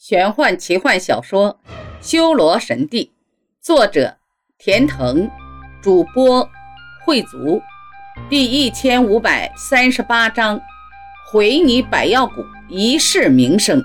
玄幻奇幻小说《修罗神帝》，作者田腾，主播慧族，第1538章，回你百药谷一世名声。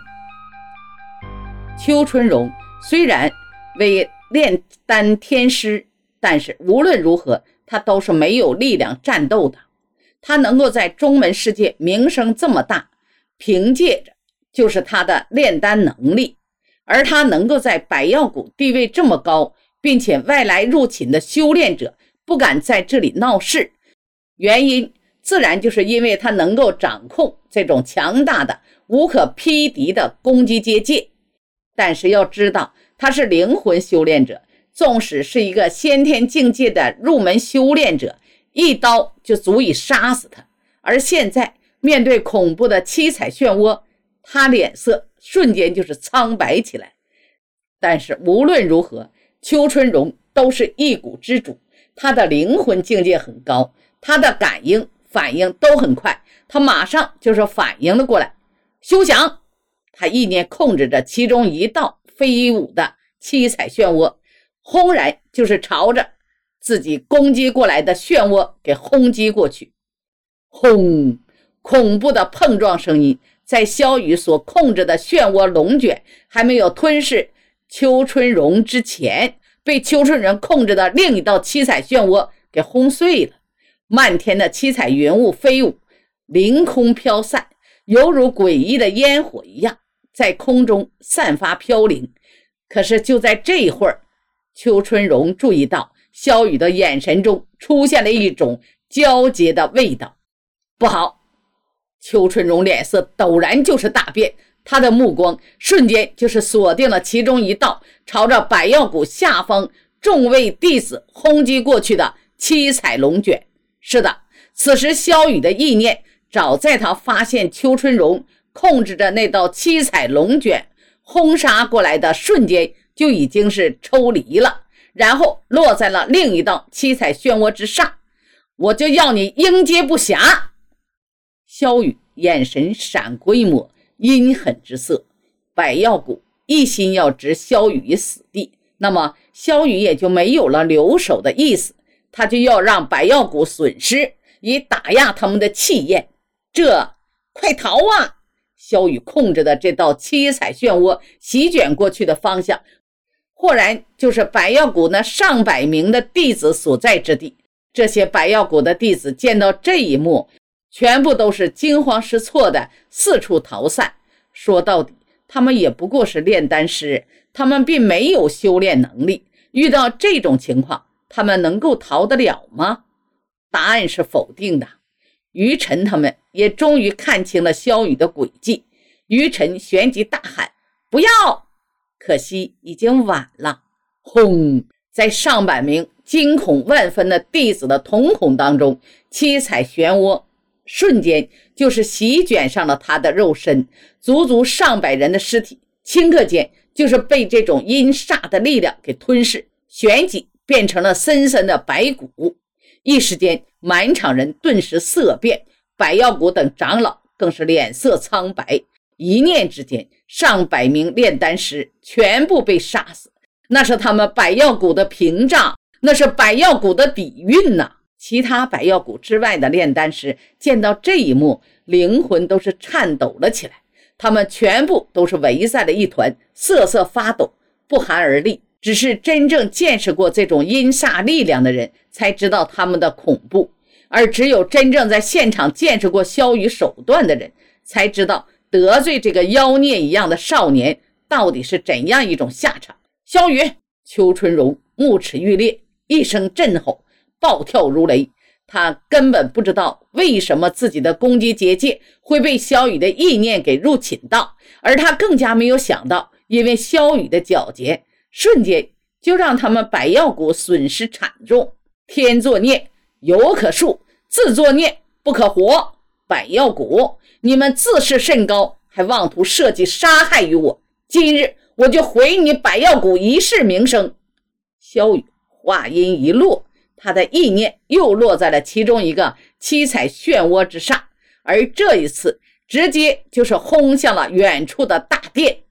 邱春荣虽然为炼丹天师，但是无论如何他都是没有力量战斗的。他能够在中门世界名声这么大，凭借着就是他的炼丹能力，而他能够在百药谷地位这么高，并且外来入侵的修炼者不敢在这里闹事，原因自然就是因为他能够掌控这种强大的无可匹敌的攻击结界。但是要知道，他是灵魂修炼者，纵使是一个先天境界的入门修炼者，一刀就足以杀死他。而现在面对恐怖的七彩漩涡，他脸色瞬间就是苍白起来。但是无论如何，邱春荣都是一谷之主，他的灵魂境界很高，他的感应反应都很快，他马上就是反应了过来。休想！他意念控制着其中一道飞舞的七彩漩涡，轰然就是朝着自己攻击过来的漩涡给轰击过去。轰！恐怖的碰撞声音在萧雨所控制的漩涡龙卷还没有吞噬邱春荣之前，被邱春荣控制的另一道七彩漩涡给轰碎了。漫天的七彩云雾飞舞，凌空飘散，犹如诡异的烟火一样在空中散发飘零。可是就在这一会儿，邱春荣注意到萧雨的眼神中出现了一种焦急的味道。不好！邱春荣脸色陡然就是大变，他的目光瞬间就是锁定了其中一道朝着百药谷下方众位弟子轰击过去的七彩龙卷。是的，此时萧雨的意念早在他发现邱春荣控制着那道七彩龙卷轰杀过来的瞬间就已经是抽离了，然后落在了另一道七彩漩涡之上。我就要你应接不暇！萧雨眼神闪过一抹阴狠之色，百药谷一心要置萧雨于死地，那么萧雨也就没有了留守的意思，他就要让百药谷损失，以打压他们的气焰。快逃啊！萧雨控制的这道七彩漩涡席卷过去的方向，豁然就是百药谷那上百名的弟子所在之地。这些百药谷的弟子见到这一幕，全部都是惊慌失措的四处逃散。说到底，他们也不过是炼丹师，他们并没有修炼能力，遇到这种情况，他们能够逃得了吗？答案是否定的。于晨他们也终于看清了萧雨的诡计，于晨旋即大喊不要，可惜已经晚了。轰！在上百名惊恐万分的弟子的瞳孔当中，七彩漩涡瞬间就是席卷上了他的肉身，足足上百人的尸体顷刻间就是被这种阴煞的力量给吞噬，旋即变成了深深的白骨。一时间满场人顿时色变，百药谷等长老更是脸色苍白。一念之间，上百名炼丹师全部被杀死，那是他们百药谷的屏障，那是百药谷的底蕴呐。其他百药谷之外的炼丹师见到这一幕，灵魂都是颤抖了起来，他们全部都是围在了一团，瑟瑟发抖，不寒而栗。只是真正见识过这种阴煞力量的人才知道他们的恐怖，而只有真正在现场见识过萧雨手段的人才知道得罪这个妖孽一样的少年到底是怎样一种下场。萧雨！邱春荣目齿欲裂，一声震吼，暴跳如雷。他根本不知道为什么自己的攻击结界会被萧雨的意念给入侵到，而他更加没有想到，因为萧雨的皎洁瞬间就让他们百药谷损失惨重。天作孽犹可恕，自作孽不可活。百药谷，你们自视甚高，还妄图设计杀害于我，今日我就毁你百药谷一世名声！萧雨话音一落，他的意念又落在了其中一个七彩漩涡之上，而这一次直接就是轰向了远处的大殿。